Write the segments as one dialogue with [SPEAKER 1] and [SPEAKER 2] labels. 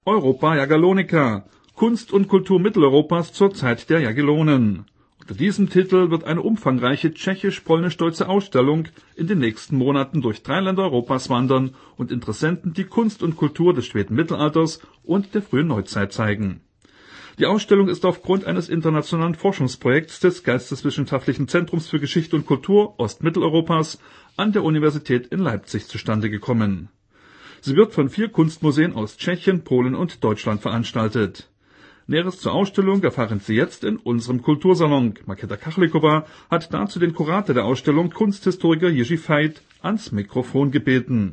[SPEAKER 1] Europa Jagellonica – Kunst und Kultur Mitteleuropas zur Zeit der Jagellonen. Unter diesem Titel wird eine umfangreiche tschechisch-polnisch-deutsche Ausstellung in den nächsten Monaten durch 3 Länder Europas wandern und Interessenten die Kunst und Kultur des späten Mittelalters und der frühen Neuzeit zeigen. Die Ausstellung ist aufgrund eines internationalen Forschungsprojekts des Geisteswissenschaftlichen Zentrums für Geschichte und Kultur Ostmitteleuropas an der Universität in Leipzig zustande gekommen. Sie wird von 4 Kunstmuseen aus Tschechien, Polen und Deutschland veranstaltet. Näheres zur Ausstellung erfahren Sie jetzt in unserem Kultursalon. Markéta Kachlikova hat dazu den Kurator der Ausstellung, Kunsthistoriker Jiří Veit, ans Mikrofon gebeten.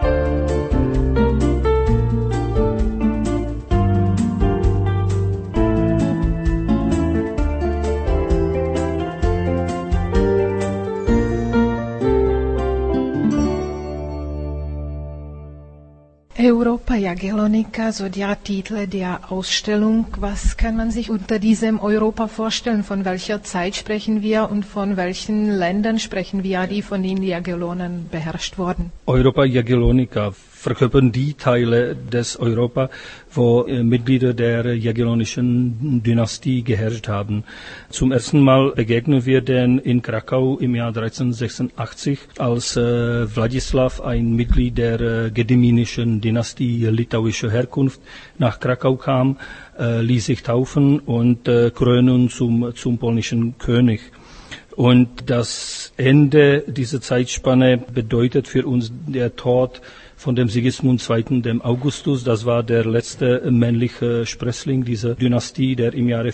[SPEAKER 2] Europa Jagellonica, so der Titel der Ausstellung. Was kann man sich unter diesem Europa vorstellen? Von welcher Zeit sprechen wir und von welchen Ländern sprechen wir, die von den Jagellonen beherrscht wurden?
[SPEAKER 3] Europa Jagellonica verkörpern die Teile des Europa, wo Mitglieder der jagellonischen Dynastie geherrscht haben. Zum ersten Mal begegnen wir denn in Krakau im Jahr 1386, als Wladislaw, ein Mitglied der gedyminischen Dynastie litauischer Herkunft, nach Krakau kam, ließ sich taufen und krönen zum polnischen König. Und das Ende dieser Zeitspanne bedeutet für uns der Tod von dem Sigismund II., dem Augustus. Das war der letzte männliche Sprössling dieser Dynastie, der im Jahre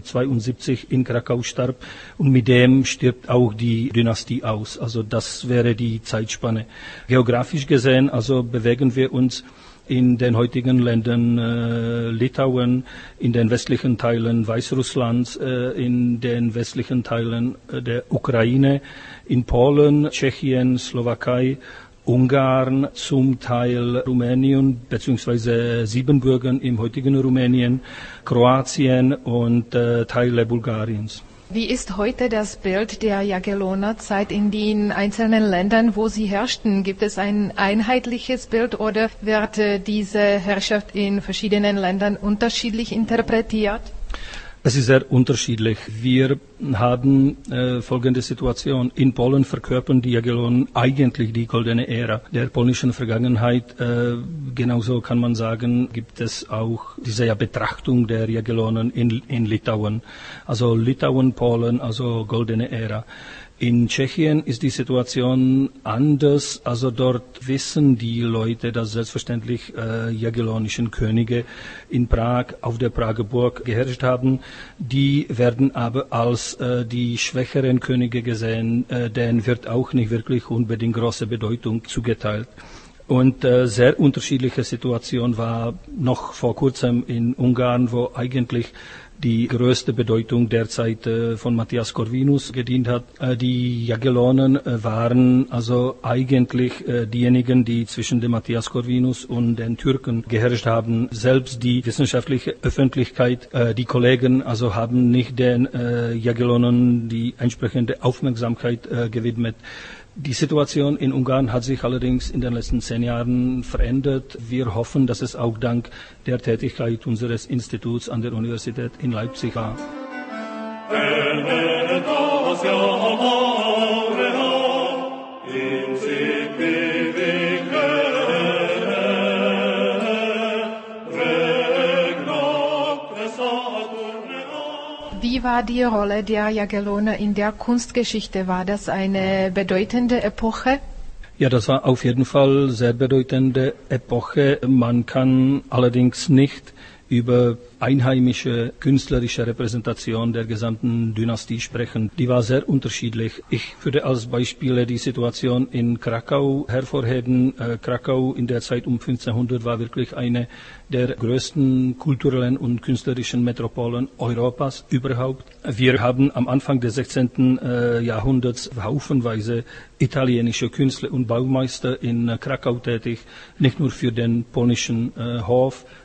[SPEAKER 3] 1472 in Krakau starb. Und mit dem stirbt auch die Dynastie aus. Also das wäre die Zeitspanne. Geografisch gesehen, also bewegen wir uns in den heutigen Ländern Litauen, in den westlichen Teilen Weißrusslands, in den westlichen Teilen der Ukraine, in Polen, Tschechien, Slowakei, Ungarn, zum Teil Rumänien bzw. Siebenbürgen im heutigen Rumänien, Kroatien und Teile Bulgariens.
[SPEAKER 2] Wie ist heute das Bild der Jagellonerzeit in den einzelnen Ländern, wo sie herrschten? Gibt es ein einheitliches Bild oder wird diese Herrschaft in verschiedenen Ländern unterschiedlich interpretiert?
[SPEAKER 3] Es ist sehr unterschiedlich. Wir haben folgende Situation. In Polen verkörpern die Jagellonen eigentlich die goldene Ära der polnischen Vergangenheit. Genauso kann man sagen, gibt es auch diese Betrachtung der Jagellonen in Litauen. Also Litauen, Polen, also goldene Ära. In Tschechien ist die Situation anders, also dort wissen die Leute, dass selbstverständlich jagellonischen Könige in Prag auf der Prager Burg geherrscht haben. Die werden aber als die schwächeren Könige gesehen, denen wird auch nicht wirklich unbedingt große Bedeutung zugeteilt. Und sehr unterschiedliche Situation war noch vor kurzem in Ungarn, wo eigentlich die größte Bedeutung derzeit von Matthias Corvinus gedient hat. Die Jagellonen waren also eigentlich diejenigen, die zwischen dem Matthias Corvinus und den Türken geherrscht haben. Selbst die wissenschaftliche Öffentlichkeit, die Kollegen, also haben nicht den Jagellonen die entsprechende Aufmerksamkeit gewidmet. Die Situation in Ungarn hat sich allerdings in den letzten 10 Jahren verändert. Wir hoffen, dass es auch dank der Tätigkeit unseres Instituts an der Universität in Leipzig war.
[SPEAKER 2] Wie war die Rolle der Jagelloner in der Kunstgeschichte? War das eine bedeutende Epoche?
[SPEAKER 3] Ja, das war auf jeden Fall eine sehr bedeutende Epoche. Man kann allerdings nicht über einheimische künstlerische Repräsentation der gesamten Dynastie sprechen. Die war sehr unterschiedlich. Ich würde als Beispiele die Situation in Krakau hervorheben. Krakau in der Zeit um 1500 war wirklich eine der größten kulturellen und künstlerischen Metropolen Europas überhaupt. Wir haben am Anfang des 16. Jahrhunderts haufenweise italienische Künstler und Baumeister in Krakau tätig, nicht nur für den polnischen Hof,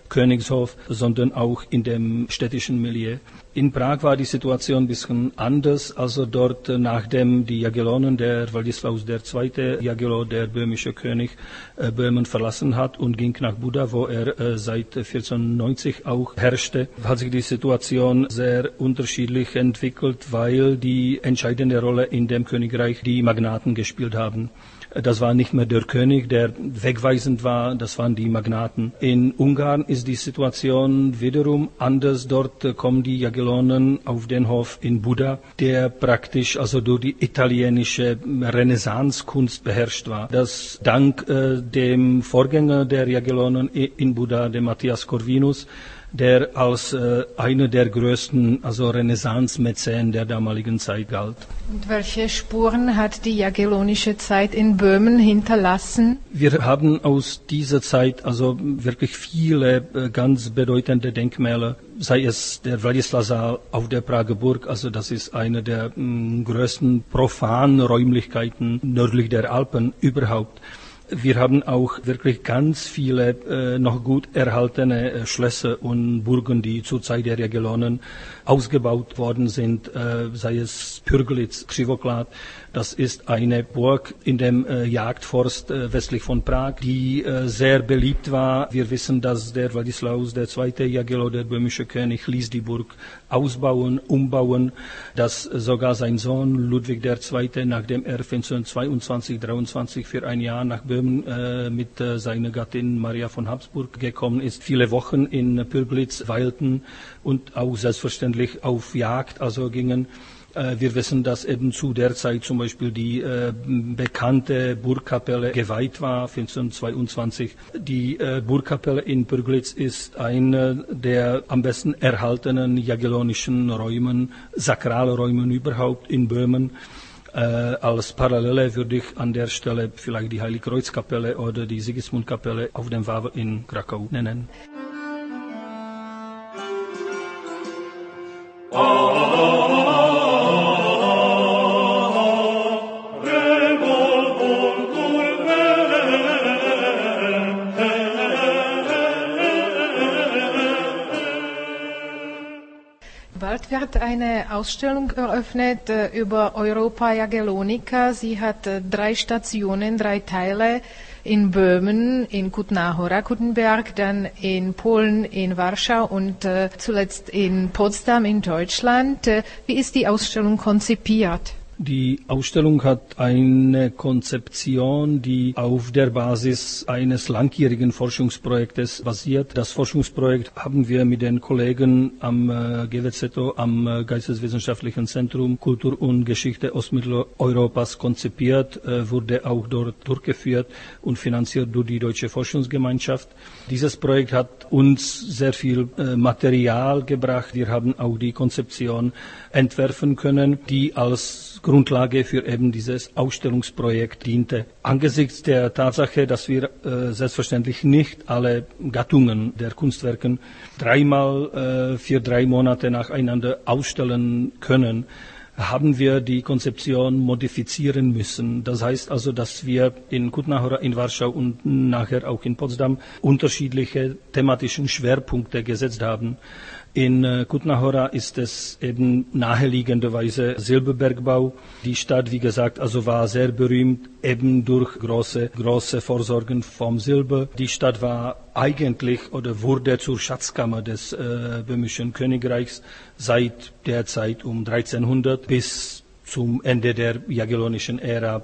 [SPEAKER 3] Königshof, sondern auch in dem städtischen Milieu. In Prag war die Situation ein bisschen anders, also dort, nachdem die Jagiellonen, der Władysław II. Jagiełło, der böhmische König, Böhmen verlassen hat und ging nach Buda, wo er seit 1490 auch herrschte, hat sich die Situation sehr unterschiedlich entwickelt, weil die entscheidende Rolle in dem Königreich die Magnaten gespielt haben. Das war nicht mehr der König, der wegweisend war, das waren die Magnaten. In Ungarn ist die Situation wiederum anders. Dort kommen die Jagiellonen auf den Hof in Buda, der praktisch also durch die italienische Renaissancekunst beherrscht war. Das dank dem Vorgänger der Jagiellonen in Buda, dem Matthias Corvinus, der als einer der größten Renaissance-Mäzen der damaligen Zeit galt.
[SPEAKER 2] Und welche Spuren hat die jagiellonische Zeit in Böhmen hinterlassen?
[SPEAKER 3] Wir haben aus dieser Zeit wirklich viele ganz bedeutende Denkmäler, sei es der Władysław auf der Prager Burg, das ist eine der größten profanen Räumlichkeiten nördlich der Alpen überhaupt. Wir haben auch wirklich ganz viele noch gut erhaltene Schlösser und Burgen, die zur Zeit der Jagiellonen ausgebaut worden sind, sei es Pürglitz, Křivoklát. Das ist eine Burg in dem Jagdforst westlich von Prag, die sehr beliebt war. Wir wissen, dass der Władysław II. Jagiełło, der böhmische König, ließ die Burg ausbauen, umbauen, dass sogar sein Sohn Ludwig II., nachdem er 1522-23 für ein Jahr nach Böhmen mit seiner Gattin Maria von Habsburg gekommen ist, viele Wochen in Pürglitz weilten und auch selbstverständlich auf Jagd gingen. Wir wissen, dass eben zu der Zeit zum Beispiel die bekannte Burgkapelle geweiht war, 1522. Die Burgkapelle in Pürglitz ist eine der am besten erhaltenen jagiellonischen Räumen, Sakralräumen überhaupt in Böhmen. Als Parallele würde ich an der Stelle vielleicht die Heiligkreuzkapelle oder die Sigismundkapelle auf dem Wawe in Krakau nennen.
[SPEAKER 2] Bald wird eine Ausstellung eröffnet über Europa Jagiellonica. Sie hat 3 Stationen, 3 Teile in Böhmen, in Kutná-Hora, Kuttenberg, dann in Polen, in Warschau und zuletzt in Potsdam in Deutschland. Wie ist die Ausstellung konzipiert?
[SPEAKER 3] Die Ausstellung hat eine Konzeption, die auf der Basis eines langjährigen Forschungsprojektes basiert. Das Forschungsprojekt haben wir mit den Kollegen am GWZO, am Geisteswissenschaftlichen Zentrum Kultur und Geschichte Ostmitteleuropas konzipiert, wurde auch dort durchgeführt und finanziert durch die Deutsche Forschungsgemeinschaft. Dieses Projekt hat uns sehr viel Material gebracht. Wir haben auch die Konzeption entwerfen können, die als Grundlage für eben dieses Ausstellungsprojekt diente. Angesichts der Tatsache, dass wir selbstverständlich nicht alle Gattungen der Kunstwerken dreimal für 3 Monate nacheinander ausstellen können, haben wir die Konzeption modifizieren müssen. Das heißt dass wir in Kutná-Hora, in Warschau und nachher auch in Potsdam unterschiedliche thematischen Schwerpunkte gesetzt haben. In Kutná-Hora ist es eben naheliegenderweise Silberbergbau. Die Stadt, wie gesagt, war sehr berühmt, eben durch große Vorsorgen vom Silber. Die Stadt war eigentlich oder wurde zur Schatzkammer des böhmischen Königreichs seit der Zeit um 1300 bis zum Ende der jagiellonischen Ära,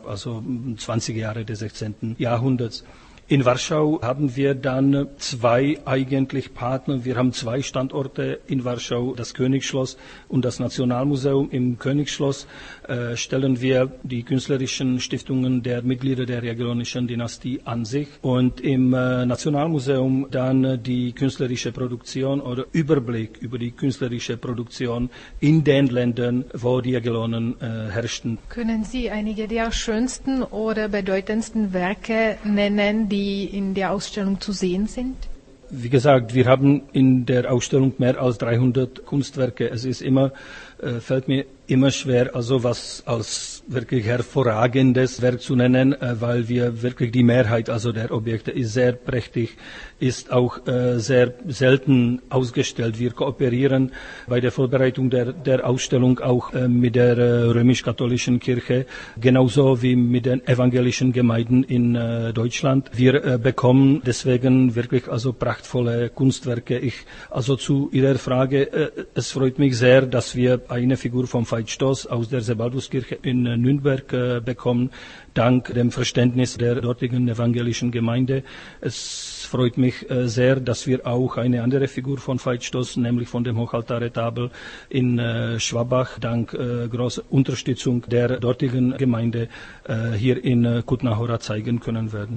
[SPEAKER 3] 20 Jahre des 16. Jahrhunderts. In Warschau haben wir dann 2 eigentlich Partner. Wir haben 2 Standorte in Warschau, das Königsschloss und das Nationalmuseum. Im Königsschloss stellen wir die künstlerischen Stiftungen der Mitglieder der jagiellonischen Dynastie an sich und im Nationalmuseum dann die künstlerische Produktion oder Überblick über die künstlerische Produktion in den Ländern, wo die Jagiellonen herrschten.
[SPEAKER 2] Können Sie einige der schönsten oder bedeutendsten Werke nennen, die in der Ausstellung zu sehen sind?
[SPEAKER 3] Wie gesagt, wir haben in der Ausstellung mehr als 300 Kunstwerke. Es ist fällt mir immer schwer, also was als wirklich hervorragendes Werk zu nennen, weil wir wirklich die Mehrheit, also der Objekte ist sehr prächtig, ist auch sehr selten ausgestellt. Wir kooperieren bei der Vorbereitung der Ausstellung auch mit der römisch-katholischen Kirche, genauso wie mit den evangelischen Gemeinden in Deutschland. Wir bekommen deswegen wirklich also prachtvolle Kunstwerke. Also zu Ihrer Frage, es freut mich sehr, dass wir eine Figur vom Veit Stoss aus der Sebalduskirche in Nürnberg bekommen, dank dem Verständnis der dortigen evangelischen Gemeinde. Es freut mich sehr, dass wir auch eine andere Figur von Veit Stoss, nämlich von dem Hochaltarretabel in Schwabach, dank großer Unterstützung der dortigen Gemeinde hier in Kutná Hora zeigen können werden.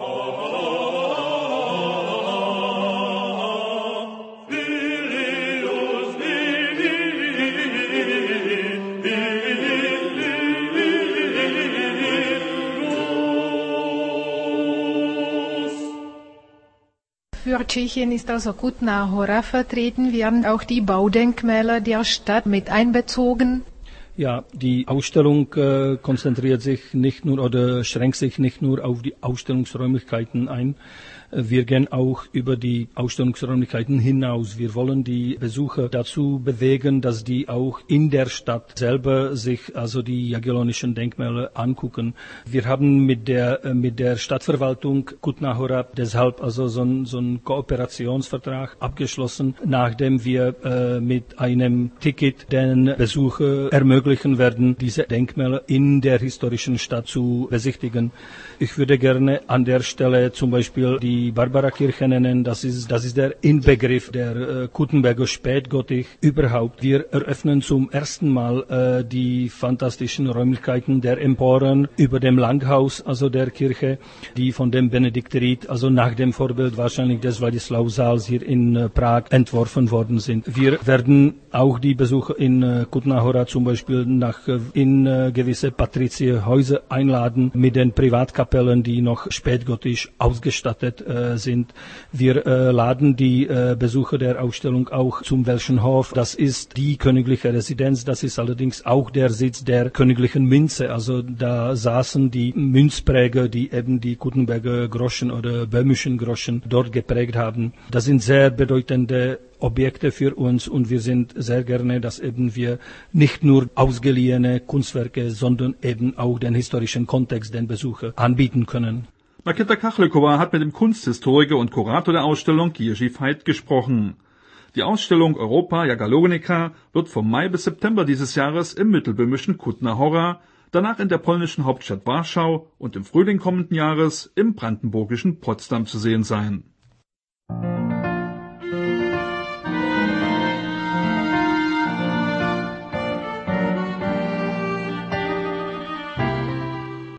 [SPEAKER 2] Für Tschechien ist also Kutná Hora vertreten. Werden auch die Baudenkmäler der Stadt mit einbezogen?
[SPEAKER 3] Ja, die Ausstellung konzentriert sich nicht nur oder schränkt sich nicht nur auf die Ausstellungsräumlichkeiten ein. Wir gehen auch über die Ausstellungsräumlichkeiten hinaus. Wir wollen die Besucher dazu bewegen, dass die auch in der Stadt selber sich also die jagellonischen Denkmäler angucken. Wir haben mit der Stadtverwaltung Kutná Hora deshalb also so einen Kooperationsvertrag abgeschlossen, nachdem wir mit einem Ticket den Besucher ermöglichen werden, diese Denkmäler in der historischen Stadt zu besichtigen. Ich würde gerne an der Stelle zum Beispiel die Barbara-Kirche nennen. Das ist der Inbegriff der Kuttenberger Spätgotik überhaupt. Wir eröffnen zum ersten Mal die fantastischen Räumlichkeiten der Emporen über dem Langhaus, also der Kirche, die von dem Benedikterit, also nach dem Vorbild wahrscheinlich des Władysław-Saals hier in Prag entworfen worden sind. Wir werden auch die Besucher in Kutná Hora zum Beispiel in gewisse Patrizierhäuser einladen mit den Privatkapellen, die noch spätgotisch ausgestattet sind. Wir laden die Besucher der Ausstellung auch zum Welschenhof. Das ist die königliche Residenz, das ist allerdings auch der Sitz der königlichen Münze. Also da saßen die Münzpräger, die eben die Kuttenberger Groschen oder böhmischen Groschen dort geprägt haben. Das sind sehr bedeutende Objekte für uns und wir sind sehr gerne, dass eben wir nicht nur ausgeliehene Kunstwerke, sondern eben auch den historischen Kontext den Besucher anbieten können.
[SPEAKER 1] Markéta Kachlíková hat mit dem Kunsthistoriker und Kurator der Ausstellung Jiří Veit gesprochen. Die Ausstellung Europa Jagiellonica wird vom Mai bis September dieses Jahres im mittelböhmischen Kutná Hora, danach in der polnischen Hauptstadt Warschau und im Frühling kommenden Jahres im brandenburgischen Potsdam zu sehen sein.